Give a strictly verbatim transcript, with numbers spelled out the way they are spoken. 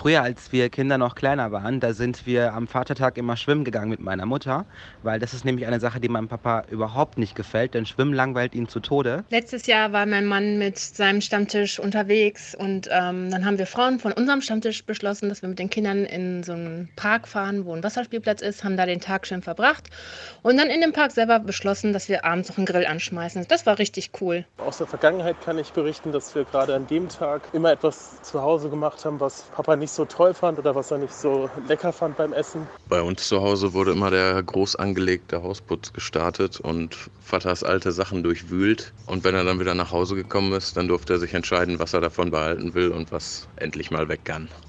Früher, als wir Kinder noch kleiner waren, da sind wir am Vatertag immer schwimmen gegangen mit meiner Mutter, weil das ist nämlich eine Sache, die meinem Papa überhaupt nicht gefällt, denn Schwimmen langweilt ihn zu Tode. Letztes Jahr war mein Mann mit seinem Stammtisch unterwegs und ähm, dann haben wir Frauen von unserem Stammtisch beschlossen, dass wir mit den Kindern in so einen Park fahren, wo ein Wasserspielplatz ist, haben da den Tag schön verbracht und dann in dem Park selber beschlossen, dass wir abends noch einen Grill anschmeißen. Das war richtig cool. Aus der Vergangenheit kann ich berichten, dass wir gerade an dem Tag immer etwas zu Hause gemacht haben, was Papa nicht so toll fand oder was er nicht so lecker fand beim Essen. Bei uns zu Hause wurde immer der groß angelegte Hausputz gestartet und Vaters alte Sachen durchwühlt. Und wenn er dann wieder nach Hause gekommen ist, dann durfte er sich entscheiden, was er davon behalten will und was endlich mal weg kann.